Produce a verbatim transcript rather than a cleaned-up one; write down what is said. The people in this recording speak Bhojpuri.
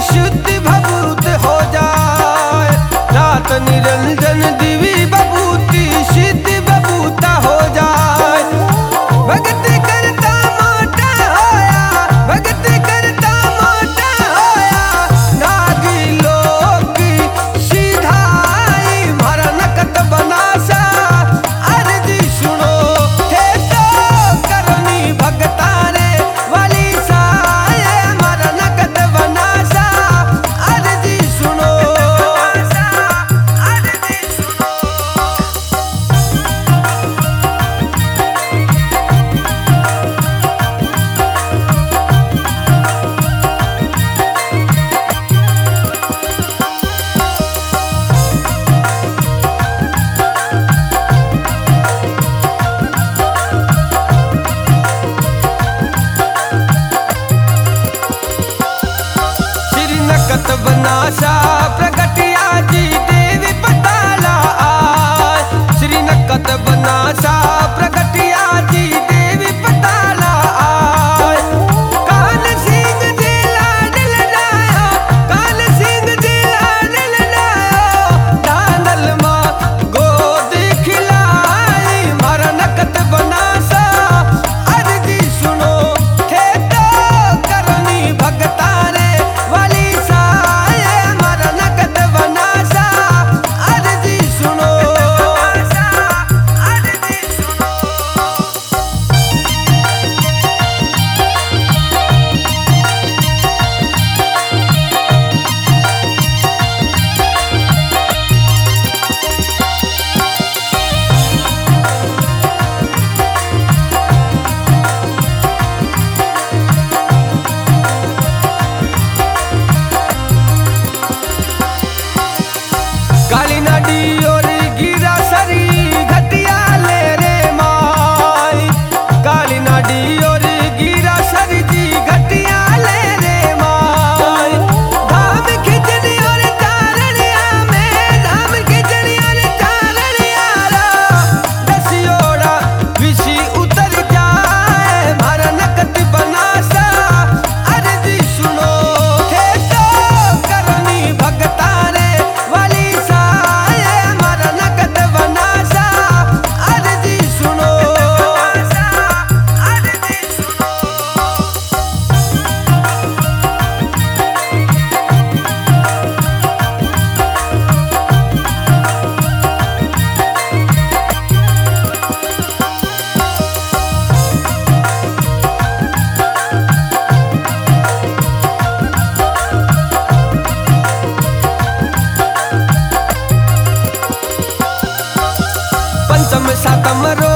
शुद्ध भभूत हो जाए। रात निरंजन दिवी बभूति सिद्ध बभूता हो जाए। भगत करता मोटा होया, भगत करता मोटा होया, नागी लोग सीधाई मारा नकत बनासा। अर्जी सुनो थे तो करनी भगतारे वाली साए मारा नकत बनासा। अर्जी सुनो अर्जी सुनो। श्री नकत बनासा प्रगटिया जी देवी पताला आय। श्री नकत बनासा प्रगटिया जी देवी पताला आय। काल सिंह जी लाडल लायो, काल सिंह जी लाडल लायो, दानल माँ गोद खिलाई मारा नकत बनासा। अर्जी सुनो थे तो करनी भगतारे वाली साए मारा नकत बनासा। अर्जी सुनो अर्जी सुनो। काली नाडी और गिरा सरी घटिया ले रे माई। काली नाडी और गिरा सरी जी घटिया ले रे माई। धाम खिचड़ी और चारनिया में, धाम खिचड़ी और चारनिया रा दसियोड़ा विसी उतर जाए मारा नकत बनासा। अर्जी सुनो थे तो करनी भगतारे वाली साए मारा नकत बनासा। अर्जी सुनो अर्जी सुनो। पंचम सातम रो